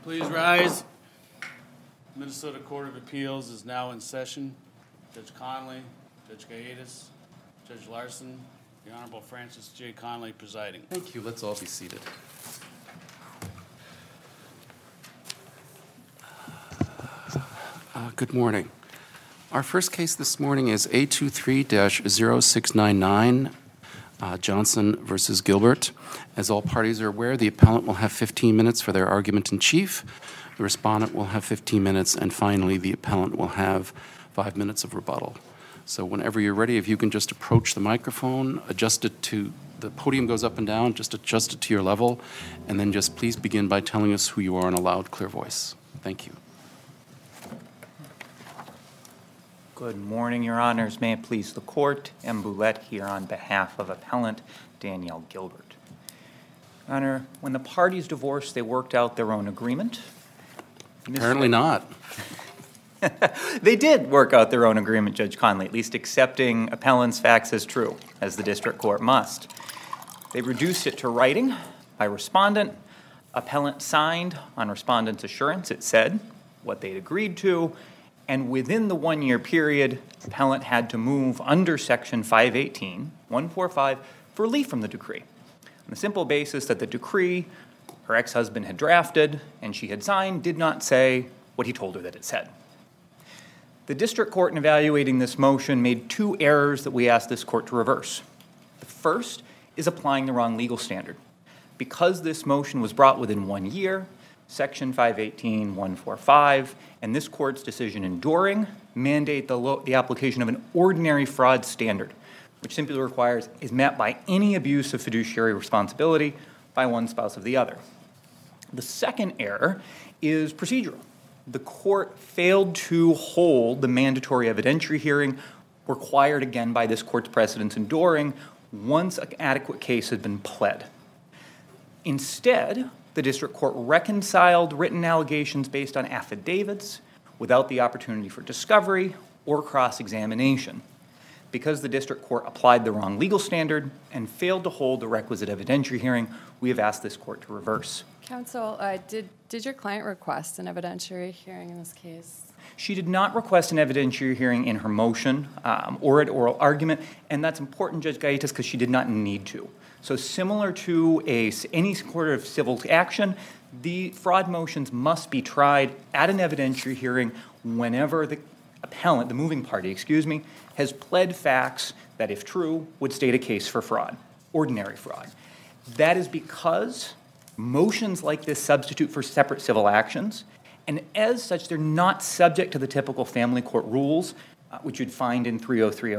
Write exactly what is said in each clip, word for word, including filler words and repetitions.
Please rise. Minnesota Court of Appeals is now in session. Judge Conley, Judge Gaitis, Judge Larson, the Honorable Francis J. Conley presiding. Thank you. Let's all be seated. Uh, good morning. Our first case this morning is A two three dash zero six nine nine, uh, Johnson versus Gilbert. As all parties are aware, the appellant will have fifteen minutes for their argument in chief. The respondent will have fifteen minutes, and finally, the appellant will have five minutes of rebuttal. So whenever you're ready, if you can just approach the microphone, adjust it to, the podium goes up and down, just adjust it to your level, and then just please begin by telling us who you are in a loud, clear voice. Thank you. Good morning, Your Honors. May it please the Court. M. Boulette here on behalf of Appellant Danielle Gilbert. Your Honor, when the parties divorced, they worked out their own agreement. Apparently not. They did work out their own agreement, Judge Conley, at least accepting appellant's facts as true, as the district court must. They reduced it to writing by respondent. Appellant signed on respondent's assurance. It said what they'd agreed to, and within the one-year period, appellant had to move under Section five eighteen, one forty-five, for relief from the decree, on the simple basis that the decree her ex-husband had drafted and she had signed did not say what he told her that it said. The district court, in evaluating this motion, made two errors that we asked this court to reverse. The first is applying the wrong legal standard. Because this motion was brought within one year, Section five eighteen, one forty-five, and this court's decision in Doring mandate the, lo- the application of an ordinary fraud standard, which simply requires is met by any abuse of fiduciary responsibility by one spouse of the other. The second error is procedural. The court failed to hold the mandatory evidentiary hearing required again by this court's precedents in Doring once an adequate case had been pled. Instead, the district court reconciled written allegations based on affidavits without the opportunity for discovery or cross-examination. Because the district court applied the wrong legal standard and failed to hold the requisite evidentiary hearing, we have asked this court to reverse. Counsel, uh, did, did your client request an evidentiary hearing in this case? She did not request an evidentiary hearing in her motion um, or at oral argument, and that's important, Judge Gaitis, because she did not need to. So similar to a, any sort of civil action, the fraud motions must be tried at an evidentiary hearing whenever the appellant, the moving party, excuse me, has pled facts that, if true, would state a case for fraud, ordinary fraud. That is because motions like this substitute for separate civil actions, and as such, they're not subject to the typical family court rules, uh, which you'd find in three oh three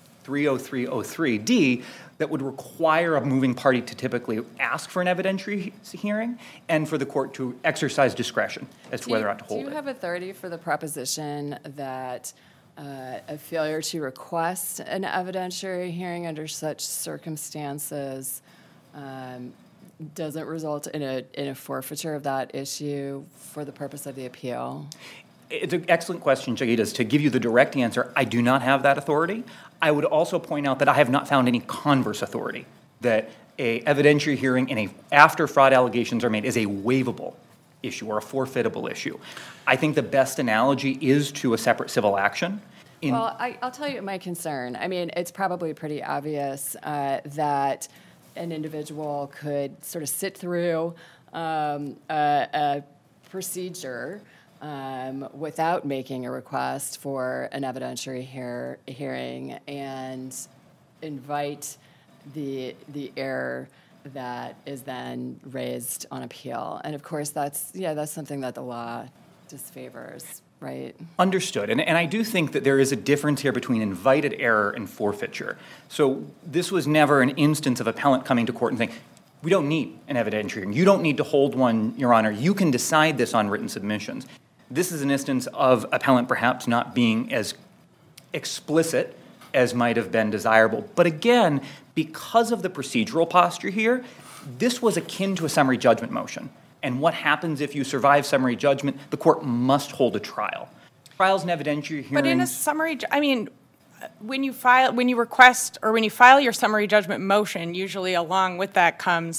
oh three D, that would require a moving party to typically ask for an evidentiary hearing and for the court to exercise discretion as to whether or not to hold it. Do you have authority for the proposition that uh, a failure to request an evidentiary hearing under such circumstances um, doesn't result in a in a forfeiture of that issue for the purpose of the appeal? It's an excellent question, Jagita. To give you the direct answer, I do not have that authority. I would also point out that I have not found any converse authority that a evidentiary hearing in a after fraud allegations are made is a waivable issue or a forfeitable issue. I think the best analogy is to a separate civil action. In well, I, I'll tell you my concern. I mean, it's probably pretty obvious uh, that an individual could sort of sit through um, a, a procedure Um, without making a request for an evidentiary hear, hearing and invite the the error that is then raised on appeal. And of course, that's yeah, that's something that the law disfavors, right? Understood. And, and I do think that there is a difference here between invited error and forfeiture. So this was never an instance of appellant coming to court and saying, we don't need an evidentiary hearing. You don't need to hold one, Your Honor. You can decide this on written submissions. This is an instance of appellant perhaps not being as explicit as might have been desirable. But again, because of the procedural posture here, this was akin to a summary judgment motion. And what happens if you survive summary judgment? The court must hold a trial. Trials and evidentiary hearings. But in a summary, I mean, when you file, when you request, or when you file your summary judgment motion, usually along with that comes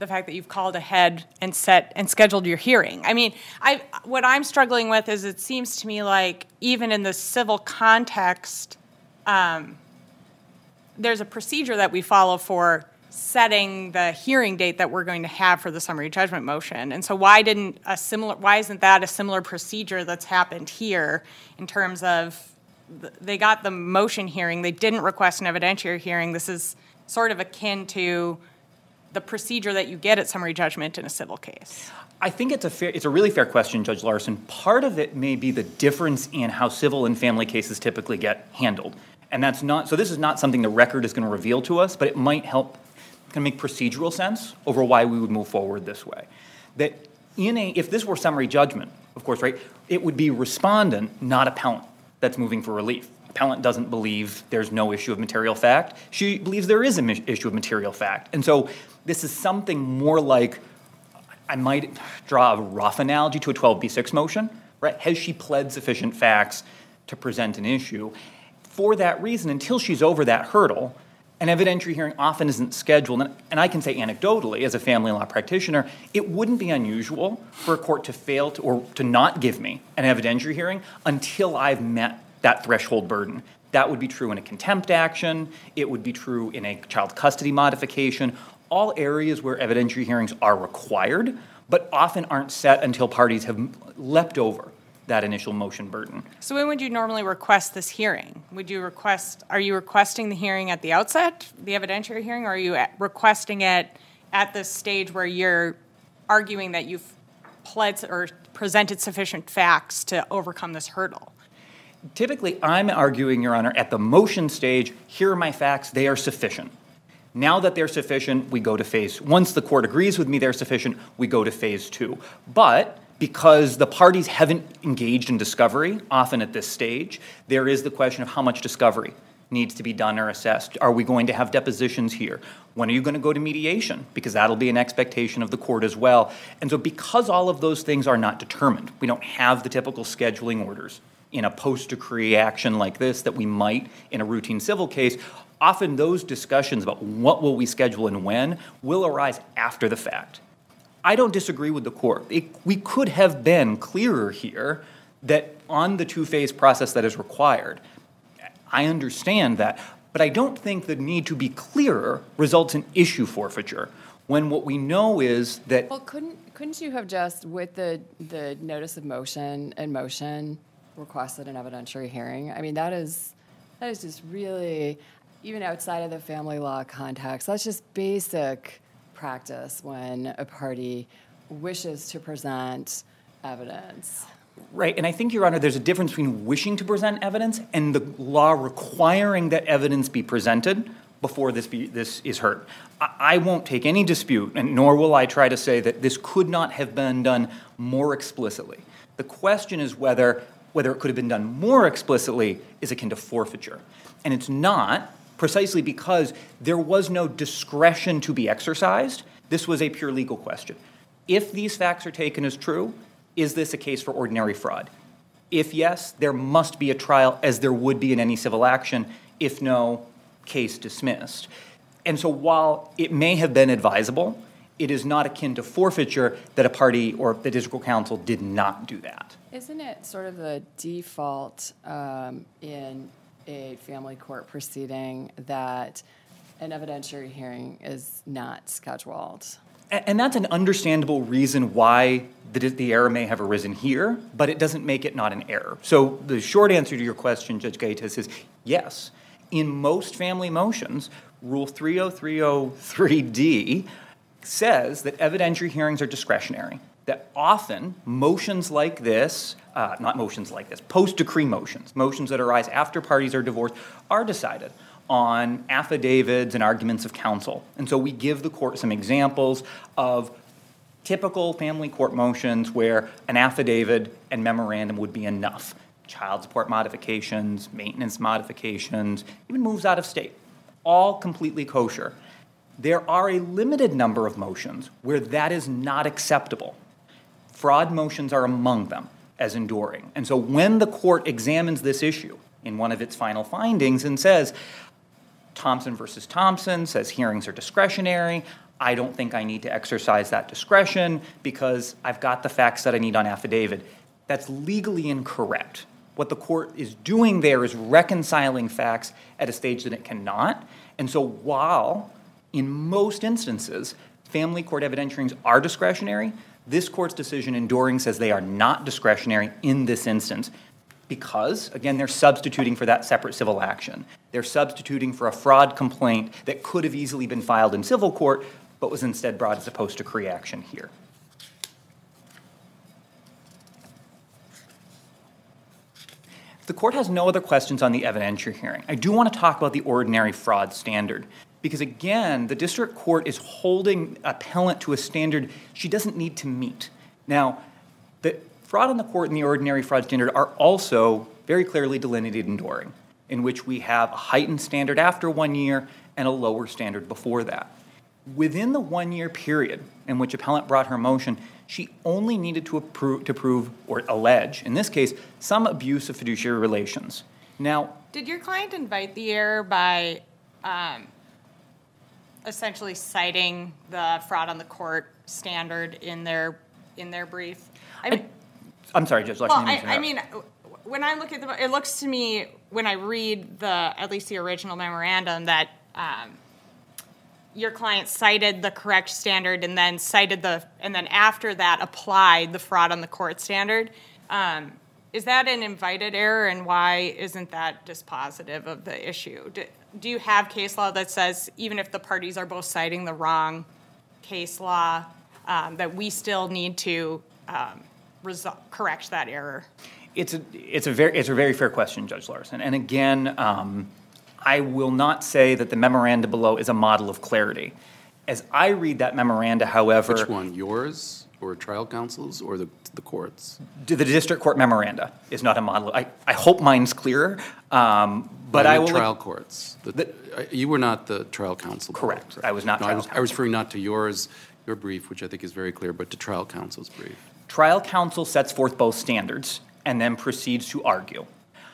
the fact that you've called ahead and set and scheduled your hearing. I mean, I what I'm struggling with is it seems to me like even in the civil context, um, there's a procedure that we follow for setting the hearing date that we're going to have for the summary judgment motion. And so why didn't a similar, why isn't that a similar procedure that's happened here in terms of th- they got the motion hearing, they didn't request an evidentiary hearing. This is sort of akin to the procedure that you get at summary judgment in a civil case. I think it's a fair, it's a really fair question, Judge Larson. Part of it may be the difference in how civil and family cases typically get handled. And that's not, so this is not something the record is going to reveal to us, but it might help can make procedural sense over why we would move forward this way. That in a, if this were summary judgment, of course, right, it would be respondent, not appellant, that's moving for relief. Appellant doesn't believe there's no issue of material fact. She believes there is an issue of material fact. And so this is something more like, I might draw a rough analogy to a twelve B six motion, right? Has she pled sufficient facts to present an issue? For that reason, until she's over that hurdle, an evidentiary hearing often isn't scheduled, and I can say anecdotally, as a family law practitioner, it wouldn't be unusual for a court to fail to, or to not give me an evidentiary hearing until I've met that threshold burden. That would be true in a contempt action, it would be true in a child custody modification, all areas where evidentiary hearings are required, but often aren't set until parties have leapt over that initial motion burden. So when would you normally request this hearing? Would you request, are you requesting the hearing at the outset, the evidentiary hearing, or are you at- requesting it at the stage where you're arguing that you've pled or presented sufficient facts to overcome this hurdle? Typically, I'm arguing, Your Honor, at the motion stage, here are my facts, they are sufficient. Now that they're sufficient, we go to phase, once the court agrees with me they're sufficient, we go to phase two. But because the parties haven't engaged in discovery, often at this stage, there is the question of how much discovery needs to be done or assessed. Are we going to have depositions here? When are you going to go to mediation? Because that'll be an expectation of the court as well. And so because all of those things are not determined, we don't have the typical scheduling orders in a post-decree action like this that we might in a routine civil case, often those discussions about what will we schedule and when will arise after the fact. I don't disagree with the court. It, we could have been clearer here that on the two-phase process that is required. I understand that, but I don't think the need to be clearer results in issue forfeiture when what we know is that... Well, couldn't couldn't you have just, with the, the notice of motion and motion, requested an evidentiary hearing? I mean, that is that is just really, even outside of the family law context, that's just basic practice when a party wishes to present evidence. Right, and I think, Your Honor, there's a difference between wishing to present evidence and the law requiring that evidence be presented before this be, this is heard. I, I won't take any dispute, and nor will I try to say that this could not have been done more explicitly. The question is whether whether it could have been done more explicitly is akin to forfeiture. And it's not, precisely because there was no discretion to be exercised. This was a pure legal question. If these facts are taken as true, is this a case for ordinary fraud? If yes, there must be a trial as there would be in any civil action. If no, case dismissed. And so while it may have been advisable, it is not akin to forfeiture that a party or the district court counsel did not do that. Isn't it sort of the default um, in a family court proceeding that an evidentiary hearing is not scheduled? And, and that's an understandable reason why the, the error may have arisen here, but it doesn't make it not an error. So the short answer to your question, Judge Gaitis, is yes. In most family motions, Rule three oh three oh three D says that evidentiary hearings are discretionary, that often motions like this, uh, not motions like this, post-decree motions, motions that arise after parties are divorced, are decided on affidavits and arguments of counsel. And so we give the court some examples of typical family court motions where an affidavit and memorandum would be enough. Child support modifications, maintenance modifications, even moves out of state, all completely kosher. There are a limited number of motions where that is not acceptable. Fraud motions are among them as enduring. And so when the court examines this issue in one of its final findings and says, Thompson versus Thompson says hearings are discretionary, I don't think I need to exercise that discretion because I've got the facts that I need on affidavit. That's legally incorrect. What the court is doing there is reconciling facts at a stage that it cannot. And so while in most instances family court evidentiaries are discretionary, this court's decision in Doring says they are not discretionary in this instance because, again, they're substituting for that separate civil action. They're substituting for a fraud complaint that could have easily been filed in civil court but was instead brought as a post-decree action here. If the court has no other questions on the evidentiary hearing, I do want to talk about the ordinary fraud standard. Because again, the district court is holding appellant to a standard she doesn't need to meet. Now, the fraud on the court and the ordinary fraud standard are also very clearly delineated in Doring, in which we have a heightened standard after one year and a lower standard before that. Within the one-year period in which appellant brought her motion, she only needed to, approve, to prove or allege, in this case, some abuse of fiduciary relations. Now, did your client invite the error by um, essentially citing the fraud on the court standard in their in their brief? I mean, I, I'm sorry, Judge Larson. well, I, I mean, when I look at the, it looks to me when I read the at least the original memorandum that um, your client cited the correct standard and then cited the and then after that applied the fraud on the court standard. Um, is that an invited error, and why isn't that dispositive of the issue? Do, do you have case law that says even if the parties are both citing the wrong case law, um, that we still need to um, resol- correct that error? It's a it's a very it's a very fair question, Judge Larson. And again, um, I will not say that the memoranda below is a model of clarity. As I read that memoranda, however, Which one, yours or trial counsel's or the the court's? the district court memoranda is not a model. I, I hope mine's clearer, um, but I the will. trial courts. The, The- uh, you were not the trial counsel. Correct. I was not No, I trial was, I was referring not to yours, your brief, which I think is very clear, but to trial counsel's brief. Trial counsel sets forth both standards and then proceeds to argue.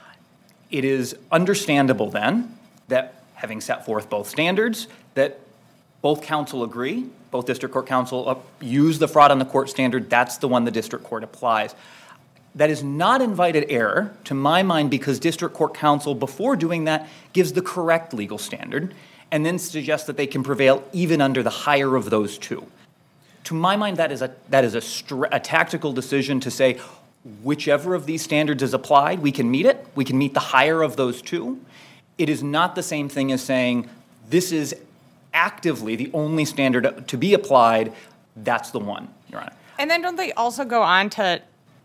It is understandable then that having set forth both standards, that both counsel agree, both district court counsel uh, use the fraud on the court standard, that's the one the district court applies. That is not invited error, to my mind, because district court counsel, before doing that, gives the correct legal standard and then suggests that they can prevail even under the higher of those two. To my mind, that is a, that is a, str- a tactical decision to say, whichever of these standards is applied, we can meet it. We can meet the higher of those two. It is not the same thing as saying, this is actively the only standard to be applied, that's the one, Your Honor. And then don't they also go on to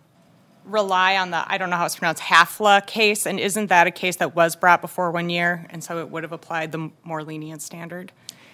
rely on the, I don't know how it's pronounced, Hafla case? And isn't that a case that was brought before one year, and so it would have applied the more lenient standard?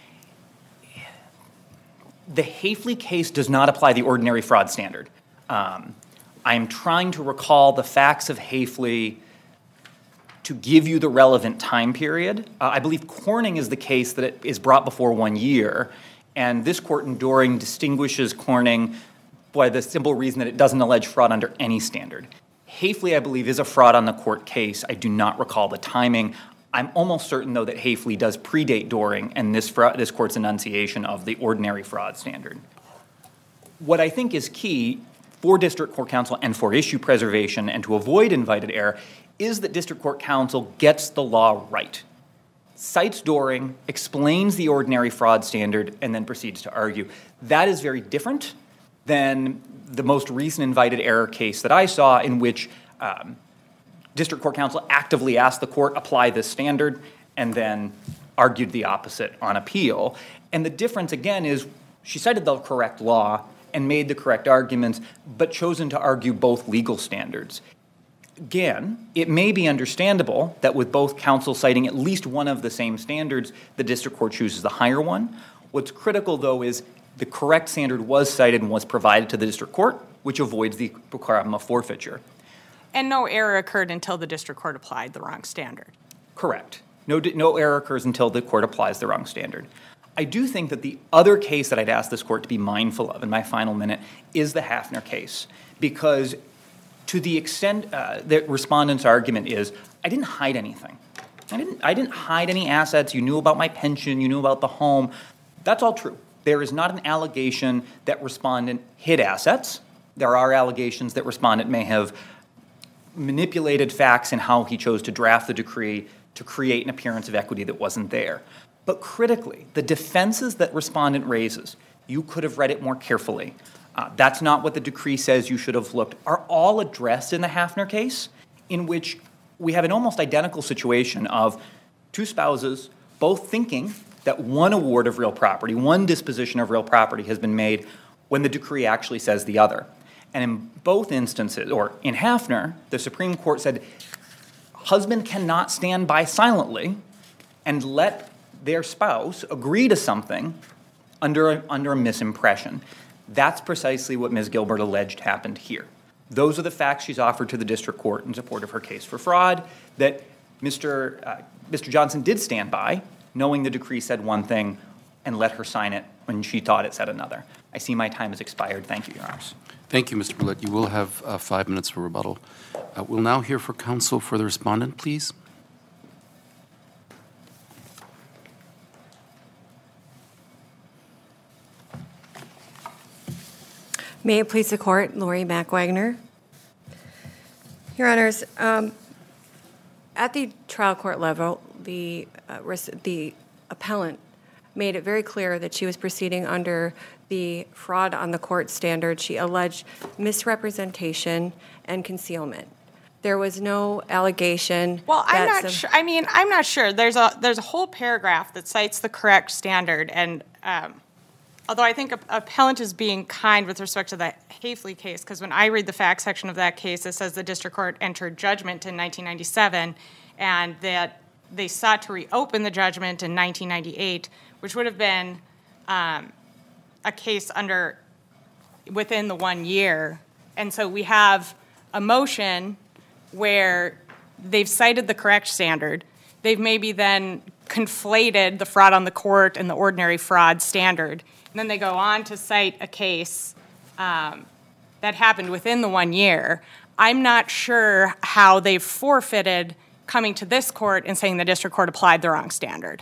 The Hafley case does not apply the ordinary fraud standard. Um, I am trying to recall the facts of Hafley to give you the relevant time period. Uh, I believe Corning is the case that it is brought before one year, and this court in Doring distinguishes Corning by the simple reason that it doesn't allege fraud under any standard. Hafley, I believe, is a fraud on the court case. I do not recall the timing. I'm almost certain, though, that Hafley does predate Doring and this, fra- this court's enunciation of the ordinary fraud standard. What I think is key for district court counsel and for issue preservation and to avoid invited error is that district court counsel gets the law right, cites Doring, explains the ordinary fraud standard, and then proceeds to argue. That is very different than the most recent invited error case that I saw, in which um, district court counsel actively asked the court apply this standard and then argued the opposite on appeal. And the difference, again, is she cited the correct law and made the correct arguments, but chosen to argue both legal standards. Again, it may be understandable that with both counsel citing at least one of the same standards, the district court chooses the higher one. What's critical, though, is the correct standard was cited and was provided to the district court, which avoids the problem of forfeiture. And no error occurred until the district court applied the wrong standard. Correct. No, no error occurs until the court applies the wrong standard. I do think that the other case that I'd ask this court to be mindful of in my final minute is the Hafner case, because to the extent uh, that respondent's argument is, I didn't hide anything. I didn't, I didn't hide any assets. You knew about my pension. You knew about the home. That's all true. There is not an allegation that respondent hid assets. There are allegations that respondent may have manipulated facts in how he chose to draft the decree to create an appearance of equity that wasn't there. But critically, the defenses that respondent raises, you could have read it more carefully. Uh, that's not what the decree says you should have looked, are all addressed in the Hafner case, in which we have an almost identical situation of two spouses both thinking that one award of real property, one disposition of real property has been made when the decree actually says the other. And in both instances, or in Hafner, the Supreme Court said husband cannot stand by silently and let their spouse agree to something under a, under a misimpression. That's precisely what Miz Gilbert alleged happened here. Those are the facts she's offered to the district court in support of her case for fraud, that Mister Uh, Mister Johnson did stand by, knowing the decree said one thing, and let her sign it when she thought it said another. I see my time has expired. Thank you, Your Honors. Thank you, Mister Bullitt. You will have uh, five minutes for rebuttal. Uh, We'll now hear for counsel for the respondent, please. May it please the court, Lori MacWagner. Your Honors, um, at the trial court level, the, uh, res- the appellant made it very clear that she was proceeding under the fraud on the court standard. She alleged misrepresentation and concealment. There was no allegation. Well, I'm that not some- sure. I mean, I'm not sure. There's a there's a whole paragraph that cites the correct standard, and um, although I think a- appellant is being kind with respect to the Hafley case, because when I read the fact section of that case, it says the district court entered judgment in nineteen ninety-seven, and that they sought to reopen the judgment in nineteen ninety-eight, which would have been um, a case under within the one year, and so we have a motion where they've cited the correct standard. They've maybe then conflated the fraud on the court and the ordinary fraud standard. And then they go on to cite a case um, that happened within the one year. I'm not sure how they've forfeited coming to this court and saying the district court applied the wrong standard.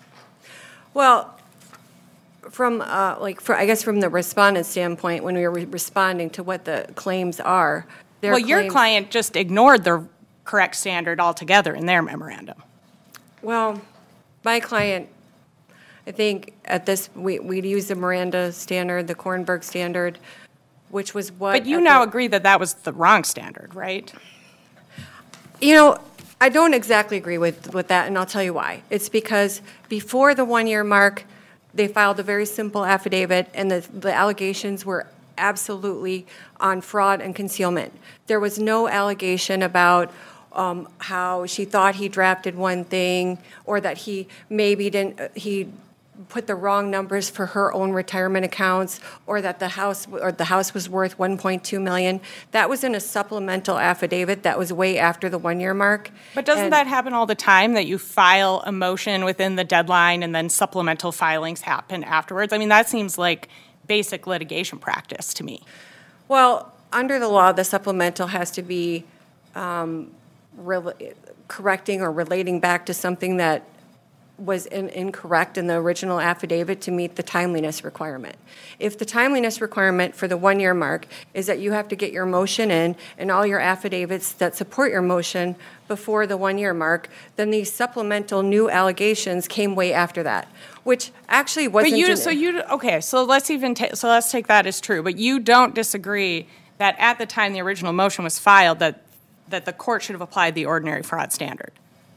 Well, from, uh, like, for, I guess from the respondent standpoint, when we were re- responding to what the claims are, their Well, your claims- client just ignored the correct standard altogether in their memorandum. Well, my client, I think at this, we, we'd use the Miranda standard, the Kornberg standard, which was what. But you at now the- agree that that was the wrong standard, right? You know, I don't exactly agree with, with that, and I'll tell you why. It's because before the one-year mark, they filed a very simple affidavit, and the, the allegations were absolutely on fraud and concealment. There was no allegation about um, how she thought he drafted one thing, or that he maybe didn't, uh, he put the wrong numbers for her own retirement accounts, or that the house, or the house was worth one point two million dollars. That was in a supplemental affidavit that was way after the one-year mark. But doesn't And- that happen all the time, that you file a motion within the deadline and then supplemental filings happen afterwards? I mean, that seems like basic litigation practice to me. Well, under the law, the supplemental has to be um, rel- correcting or relating back to something that was in- incorrect in the original affidavit to meet the timeliness requirement. If the timeliness requirement for the one-year mark is that you have to get your motion in and all your affidavits that support your motion before the one-year mark, then these supplemental new allegations came way after that, which actually wasn't. But you, in- so you, okay, so let's even, ta- so let's take that as true. But you don't disagree that at the time the original motion was filed, that, that the court should have applied the ordinary fraud standard?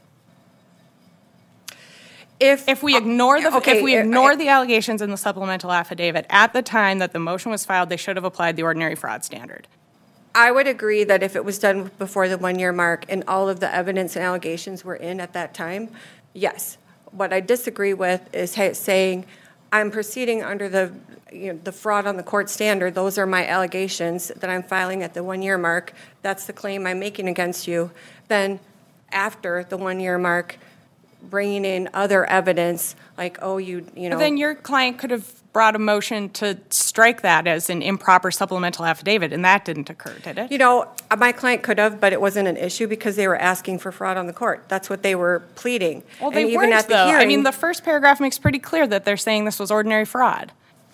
If, If we ignore the, okay, if we uh, ignore I- the allegations in the supplemental affidavit, at the time that the motion was filed, they should have applied the ordinary fraud standard. I would agree that if it was done before the one-year mark and all of the evidence and allegations were in at that time, yes. What I disagree with is ha- saying, I'm proceeding under the, you know, the fraud on the court standard. Those are my allegations that I'm filing at the one-year mark. That's the claim I'm making against you. Then after the one-year mark, bringing in other evidence, like, oh, you, you know. But then your client could have brought a motion to strike that as an improper supplemental affidavit, and that didn't occur, did it? You know, my client could have, but it wasn't an issue because they were asking for fraud on the court. That's what they were pleading. Well, they And even weren't, at the though. I hearing- mean, the first paragraph makes pretty clear that they're saying this was ordinary fraud.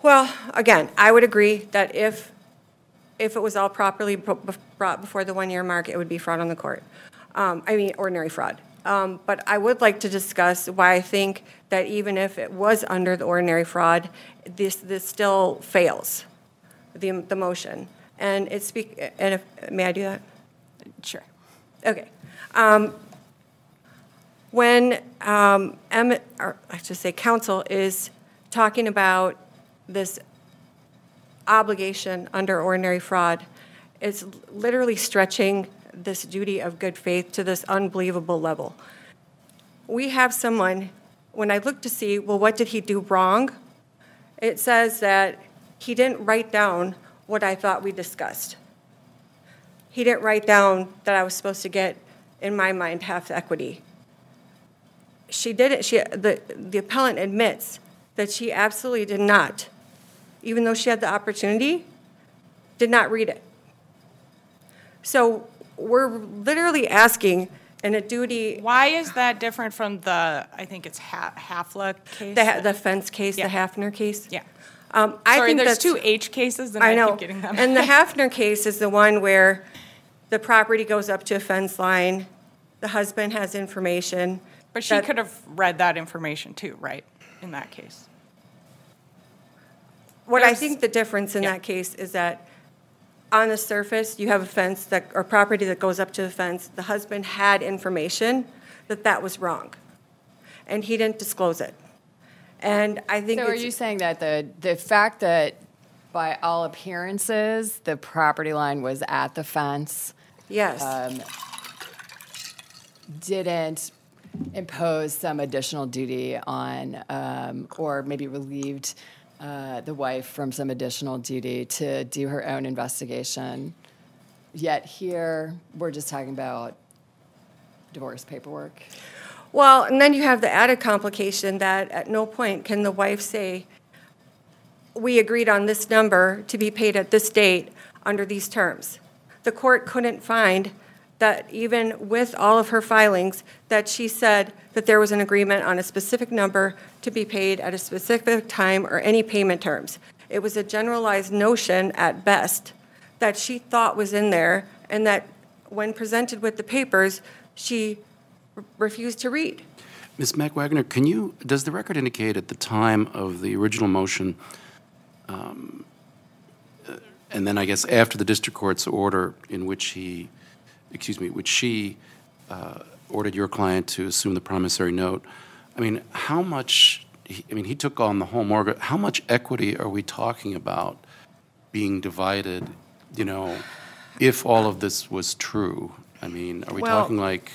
Well, again, I would agree that if, if it was all properly bro- brought before the one-year mark, it would be fraud on the court. Um, I mean, ordinary fraud. Um, But I would like to discuss why I think that even if it was under the ordinary fraud, this, this still fails, the, the motion. And it's, speak- and if, may I do that? Sure. Okay. Um, When um, Emmett, or I should say council, is talking about this obligation under ordinary fraud, it's literally stretching this duty of good faith to this unbelievable level. We have someone, when I look to see, well, what did he do wrong? It says that he didn't write down what I thought we discussed. He didn't write down that I was supposed to get, in my mind, half the equity. She did it, she, the, the appellant admits that she absolutely did not, even though she had the opportunity, did not read it. So we're literally asking in a duty, Why is that different from the, I think it's Ha- Hafla case? the, the fence case, the Yeah. Hafner case. Yeah. Um, I Sorry, think there's that's- two H cases and I I know. keep getting them. And the Hafner case is the one where the property goes up to a fence line, the husband has information. But she that- could have read that information too, right, in that case? What I There's- think the difference in yeah. that case is that on the surface, you have a fence that, or property that goes up to the fence. The husband had information that that was wrong, and he didn't disclose it. And I think So are it's, you saying that the, the fact that by all appearances, the property line was at the fence yes, um, didn't impose some additional duty on, um, or maybe relieved uh, the wife from some additional duty to do her own investigation? Yet here, we're just talking about divorce paperwork. well, and then you have the added complication that at no point can the wife say, we agreed on this number to be paid at this date under these terms. The court couldn't find that even with all of her filings, that she said that there was an agreement on a specific number to be paid at a specific time or any payment terms. It was a generalized notion at best that she thought was in there, and that when presented with the papers, she r- refused to read. Miz McWagner, can you, does the record indicate at the time of the original motion, um, uh, and then I guess after the district court's order in which he, excuse me, which she uh, ordered your client to assume the promissory note, I mean, how much, he- I mean, he took on the whole mortgage, how much equity are we talking about being divided, you know, if all of this was true? I mean, are we Well- talking like,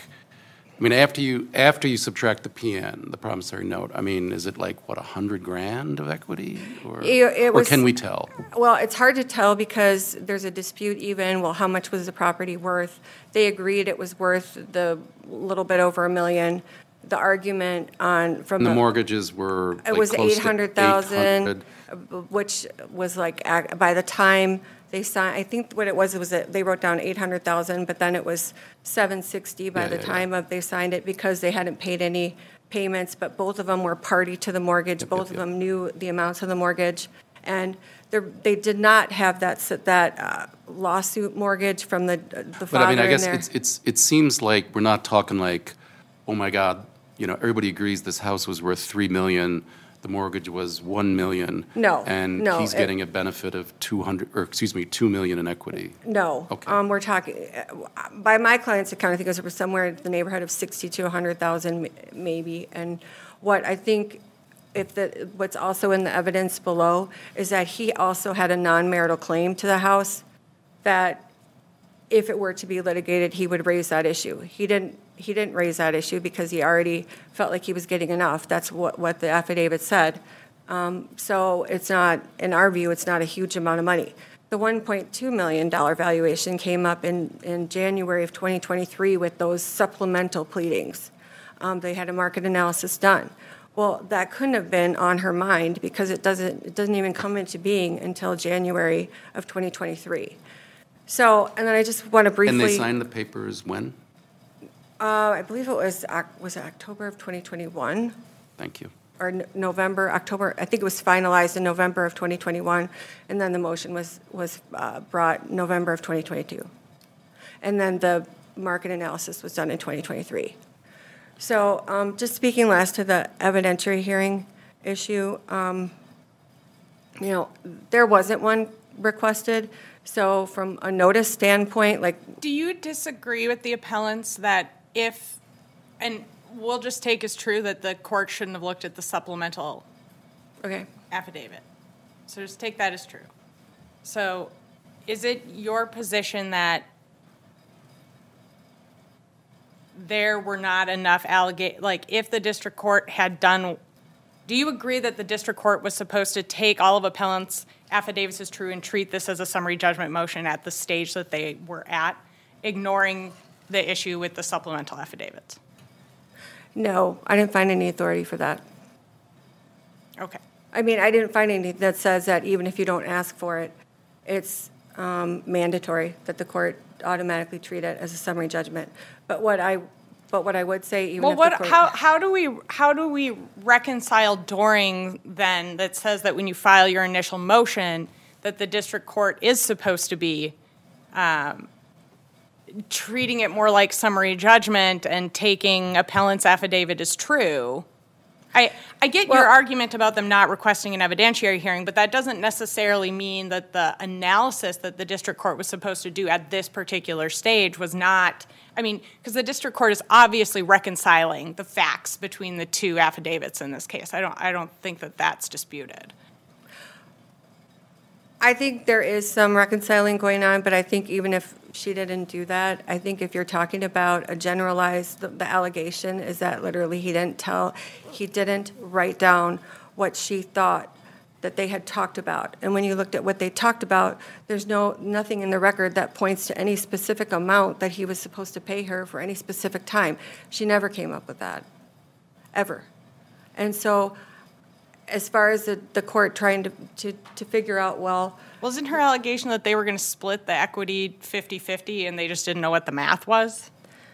I mean, after you, after you subtract the P N, the promissory note, I mean, is it like, what, a hundred grand of equity? Or, It- it or was- can we tell? Well, it's hard to tell because there's a dispute even, well, how much was the property worth? They agreed it was worth the little bit over a million. The argument on, from And the the, mortgages were it like was close eight to hundred thousand, eight hundred. which was like, ac- by the time they signed, I think what it was, it was that they wrote down eight hundred thousand, but then it was seven sixty by Yeah, the yeah, yeah. time of they signed it because they hadn't paid any payments, but both of them were party to the mortgage. Yep, Both yep, of yep. them knew the amounts of the mortgage. And they're- they did not have that, s- that uh, lawsuit mortgage from the the But I father mean, I in guess there. it's, it's, it seems like we're not talking like, oh my God, you know, everybody agrees this house was worth three million, the mortgage was one million. No, And no, he's it- getting a benefit of two hundred, or excuse me, two million in equity. No. Okay. Um, We're talking, uh, by my client's account, I think it was somewhere in the neighborhood of sixty to one hundred thousand m- maybe. And what I think, if the, what's also in the evidence below is that he also had a non-marital claim to the house that if it were to be litigated, he would raise that issue. He didn't, he didn't raise that issue because he already felt like he was getting enough. That's what, what the affidavit said. Um, So it's not, in our view, it's not a huge amount of money. The one point two million dollars valuation came up in, in January of twenty twenty-three with those supplemental pleadings. Um, They had a market analysis done. Well, that couldn't have been on her mind because it doesn't, it doesn't even come into being until January of twenty twenty-three. So, and then I just want to briefly. And they signed the papers when? Uh, I believe it was, Oc- was it October of twenty twenty-one? Thank you. or N- November, October, I think it was finalized in November of twenty twenty-one, and then the motion was, was uh, brought November of twenty twenty-two. And then the market analysis was done in twenty twenty-three. So um, just speaking last to the evidentiary hearing issue, um, you know, there wasn't one requested. So from a notice standpoint, like, Do you disagree with the appellants that if, and we'll just take as true that the court shouldn't have looked at the supplemental okay, affidavit? So just take that as true. So is it your position that there were not enough allegate, like if the district court had done, do you agree that the district court was supposed to take all of appellants' affidavits as true and treat this as a summary judgment motion at the stage that they were at, ignoring the issue with the supplemental affidavits? no, I didn't find any authority for that. Okay. I mean, I didn't find anything that says that even if you don't ask for it, it's um, mandatory that the court automatically treat it as a summary judgment. But what I, but what I would say, even Well, if what, the court, how, how do we, how do we reconcile Doring then that says that when you file your initial motion, that the district court is supposed to be um, treating it more like summary judgment and taking appellant's affidavit as true? I, I get your Well- argument about them not requesting an evidentiary hearing, but that doesn't necessarily mean that the analysis that the district court was supposed to do at this particular stage was not, I mean, because the district court is obviously reconciling the facts between the two affidavits in this case. I don't, I don't think that that's disputed. I think there is some reconciling going on, but I think even if she didn't do that, I think if you're talking about a generalized, the, the allegation is that literally he didn't tell, he didn't write down what she thought that they had talked about. And when you looked at what they talked about, there's no, nothing in the record that points to any specific amount that he was supposed to pay her for any specific time. She never came up with that, ever. And so as far as the, the court trying to, to, to figure out, well, Wasn't her allegation that they were going to split the equity fifty-fifty and they just didn't know what the math was?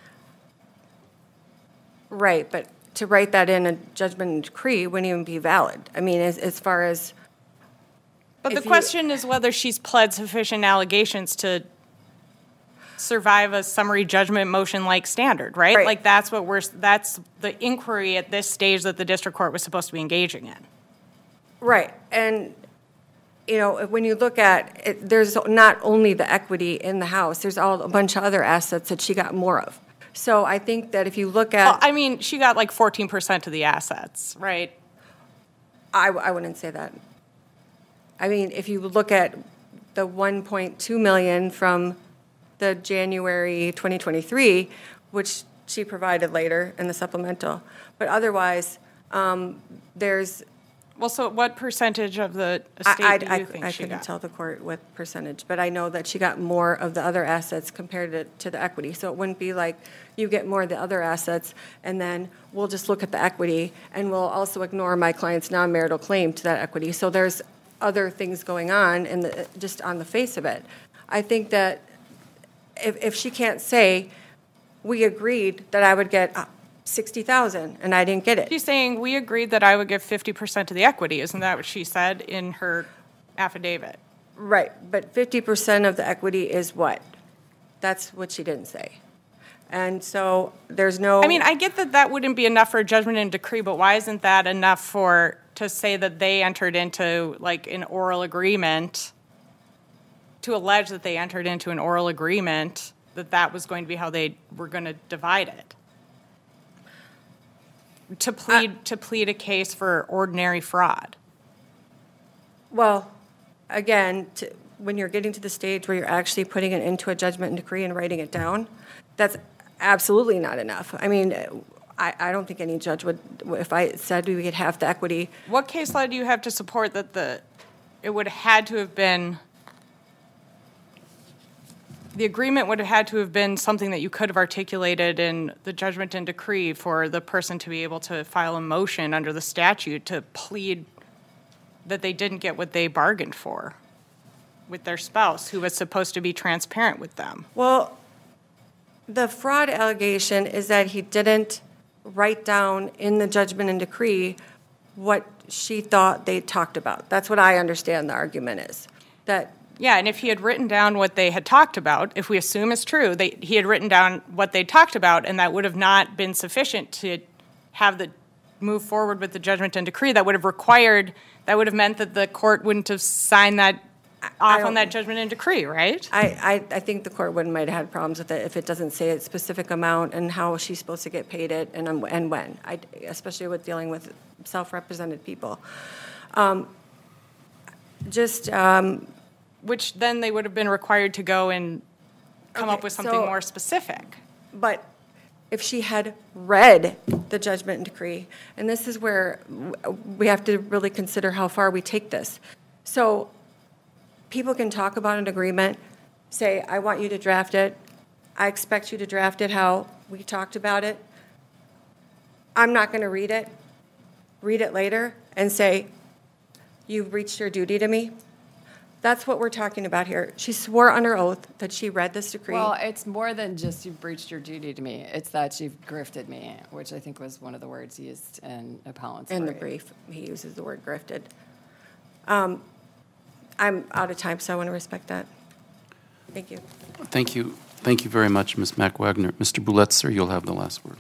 right, but to write that in a judgment and decree wouldn't even be valid. I mean, as, as far as, But the If you- question is whether she's pled sufficient allegations to survive a summary judgment motion-like standard, right? Right. Like, that's what we're, that's the inquiry at this stage that the district court was supposed to be engaging in. right, and, you know, when you look at, it, there's not only the equity in the house, there's all, a bunch of other assets that she got more of. So I think that if you look Well, at, I mean, she got like fourteen percent of the assets, right? I, I wouldn't say that. I mean, if you look at the one point two million from the January twenty twenty-three, which she provided later in the supplemental, but otherwise, um, there's, Well, so what percentage of the I, estate do I, you I think I she couldn't got? tell the court what percentage, but I know that she got more of the other assets compared to, to the equity. So it wouldn't be like you get more of the other assets, and then we'll just look at the equity, and we'll also ignore my client's non-marital claim to that equity. So there's other things going on in the, just on the face of it. I think that if, if she can't say, we agreed that I would get uh, sixty thousand, and I didn't get it. She's saying, we agreed that I would give fifty percent of the equity. Isn't that what she said in her affidavit? Right, but fifty percent of the equity is what? That's what she didn't say. And so there's no. I mean, I get that that wouldn't be enough for a judgment and decree, but why isn't that enough for, to say that they entered into like an oral agreement, to allege that they entered into an oral agreement, that that was going to be how they were going to divide it? To plead, to plead a case for ordinary fraud. Well, again, to, when you're getting to the stage where you're actually putting it into a judgment and decree and writing it down, that's absolutely not enough. I mean, I, I don't think any judge would, if I said we get half the equity, What case law do you have to support that the, it would have had to have been, the agreement would have had to have been something that you could have articulated in the judgment and decree for the person to be able to file a motion under the statute to plead that they didn't get what they bargained for with their spouse, who was supposed to be transparent with them? well, the fraud allegation is that he didn't write down in the judgment and decree what she thought they talked about. That's what I understand the argument is, that Yeah, and if he had written down what they had talked about, if we assume is true, they, he had written down what they talked about, and that would have not been sufficient to have the move forward with the judgment and decree. That would have required, that would have meant that the court wouldn't have signed that off don't- on that judgment and decree, right? I, I, I think the court would might have had problems with it if it doesn't say a specific amount and how she's supposed to get paid it and, um, and when, I, especially with dealing with self-represented people. Um, Just, um, Which then they would have been required to go and come Okay, up with something so- more specific. but if she had read the judgment and decree, and this is where w- we have to really consider how far we take this. So people can talk about an agreement, say, I want you to draft it, I expect you to draft it how we talked about it. I'm not going to read it, read it later, and say, you've reached your duty to me. That's what we're talking about here. She swore under oath that she read this decree. Well, it's more than just you've breached your duty to me. It's that you've grifted me, which I think was one of the words used in appellant's In the brief, he uses the word grifted. Um, I'm out of time, so I want to respect that. Thank you. Thank you. Thank you very much, Miz Mack-Wagner. Mister Boulette, sir, you'll have the last word.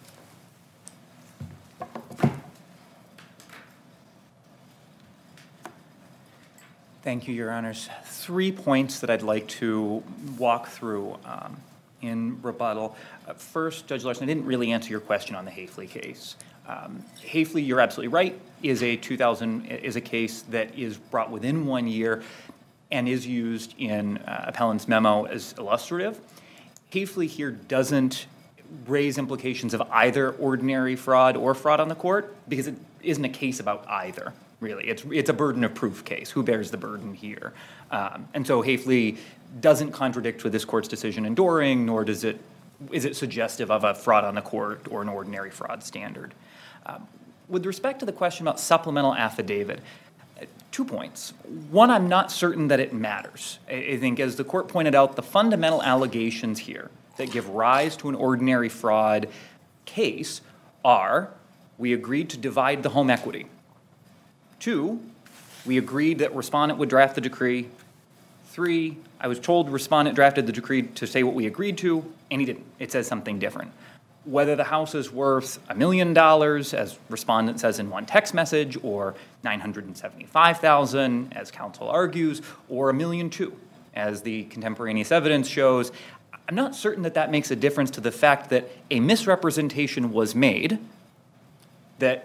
Thank you, Your Honors. Three points that I'd like to walk through um, in rebuttal. Uh, First, Judge Larson, I didn't really answer your question on the Hafley case. Um, Hafley, you're absolutely right, is a two thousand is a case that is brought within one year and is used in uh, appellant's memo as illustrative. Hafley here doesn't raise implications of either ordinary fraud or fraud on the court because it isn't a case about either. Really, it's it's a burden of proof case. Who bears the burden here? Um, and so Hafley doesn't contradict with this court's decision in Doring, nor does it is it suggestive of a fraud on the court or an ordinary fraud standard. Um, with respect to the question about supplemental affidavit, uh, two points. One, I'm not certain that it matters. I, I think, as the court pointed out, the fundamental allegations here that give rise to an ordinary fraud case are: we agreed to divide the home equity. Two, we agreed that respondent would draft the decree. Three, I was told respondent drafted the decree to say what we agreed to, and he didn't. It says something different. Whether the house is worth a million dollars, as respondent says in one text message, or nine hundred seventy-five thousand dollars, as counsel argues, or a million two, as the contemporaneous evidence shows, I'm not certain that that makes a difference to the fact that a misrepresentation was made that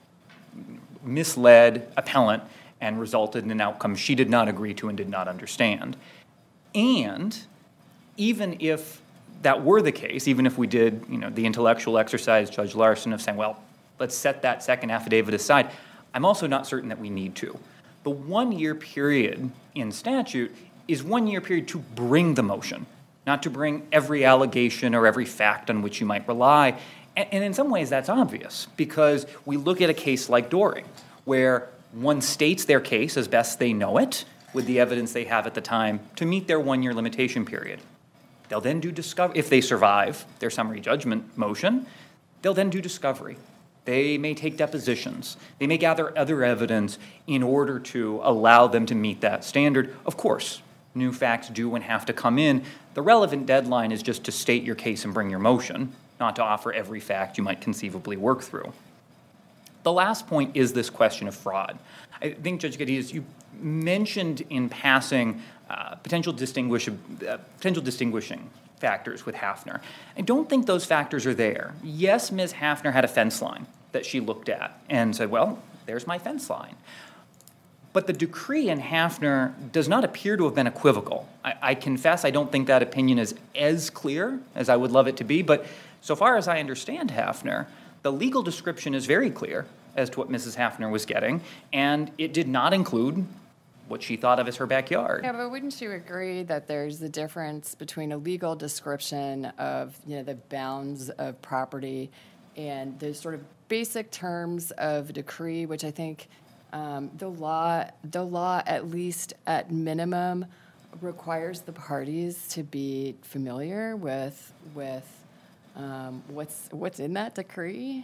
misled appellant and resulted in an outcome she did not agree to and did not understand. And even if that were the case, even if we did, you know, the intellectual exercise, Judge Larson, of saying, well, let's set that second affidavit aside, I'm also not certain that we need to. The one-year period in statute is one-year period to bring the motion, not to bring every allegation or every fact on which you might rely. And in some ways, that's obvious, because we look at a case like Doring, where one states their case as best they know it, with the evidence they have at the time, to meet their one-year limitation period. They'll then do discovery. If they survive their summary judgment motion, they'll then do discovery. They may take depositions. They may gather other evidence in order to allow them to meet that standard. Of course, new facts do and have to come in. The relevant deadline is just to state your case and bring your motion, not to offer every fact you might conceivably work through. The last point is this question of fraud. I think, Judge Gadiz, you mentioned in passing uh, potential, distinguish, uh, potential distinguishing factors with Hafner. I don't think those factors are there. Yes, Miz Hafner had a fence line that she looked at and said, well, there's my fence line. But the decree in Hafner does not appear to have been equivocal. I, I confess I don't think that opinion is as clear as I would love it to be, but so far as I understand Hafner, the legal description is very clear as to what Missus Hafner was getting, and it did not include what she thought of as her backyard. Yeah, but wouldn't you agree that there's a difference between a legal description of, you know, the bounds of property and the sort of basic terms of decree, which I think um, the law, the law, at least at minimum, requires the parties to be familiar with with um, what's what's in that decree?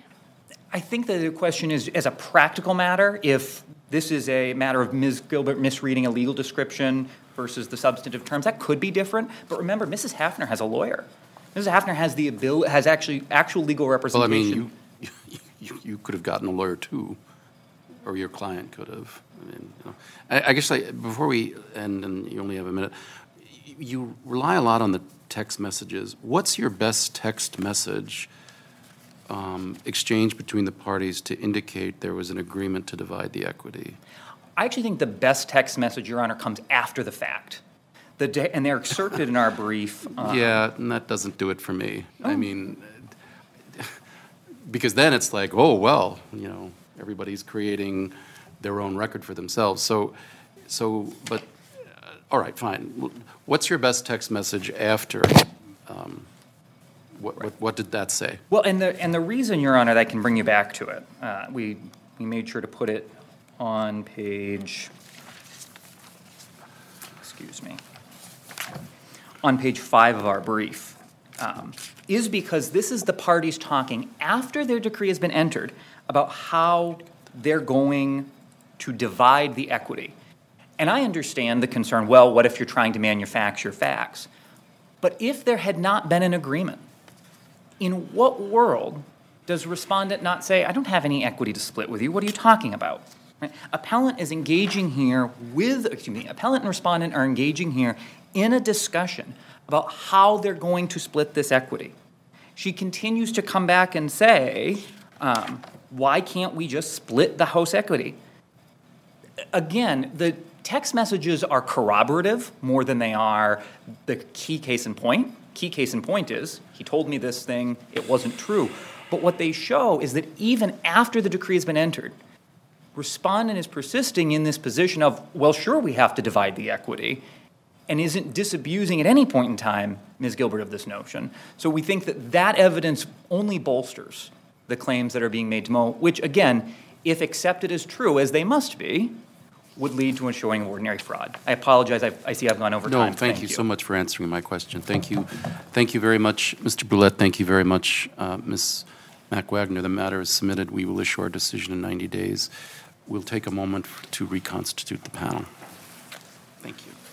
I think that the question is, as a practical matter, if this is a matter of Miz Gilbert misreading a legal description versus the substantive terms, that could be different. But remember, Missus Hafner has a lawyer. Missus Hafner has the ability, has actually actual legal Well, I representation. mean, you, you, you could have gotten a lawyer too, or your client could have. I mean, you know. I, I guess I, before we end, and you only have a minute, you rely a lot on the text messages. What's your best text message um, exchange between the parties to indicate there was an agreement to divide the equity? I actually think the best text message, Your Honor, comes after the fact. The da- and they're excerpted in our brief. um, Yeah, and that doesn't do it for me. I mean, because then it's like, oh, well, you know, everybody's creating their own record for themselves. So, so, but, uh, all right, fine. What's your best text message after? Um, what, what, what did that say? Well, and the, and the reason, Your Honor, that I can bring you back to it, uh, we, we made sure to put it on page, excuse me, on page five of our brief, um, is because this is the parties talking after their decree has been entered about how they're going to divide the equity. And I understand the concern, well, what if you're trying to manufacture facts? But if there had not been an agreement, in what world does respondent not say, I don't have any equity to split with you, what are you talking about? Right? Appellant is engaging here with, excuse me, appellant and respondent are engaging here in a discussion about how they're going to split this equity. She continues to come back and say, um, why can't we just split the house equity? Again, the text messages are corroborative more than they are the key case in point. Key case in point is, he told me this thing, it wasn't true. But what they show is that even after the decree has been entered, respondent is persisting in this position of, well, sure, we have to divide the equity, and isn't disabusing at any point in time Miz Gilbert of this notion. So we think that that evidence only bolsters the claims that are being made to Mo, which, again, if accepted as true, as they must be, would lead to a showing of ordinary fraud. I apologize. I, I see I've gone over No, time. thank you so much for answering my question. Thank you. Thank you very much, Mister Boulette. Thank you very much, uh, Miz Mack-Wagner. The matter is submitted. We will issue our decision in ninety days. We'll take a moment to reconstitute the panel. Thank you.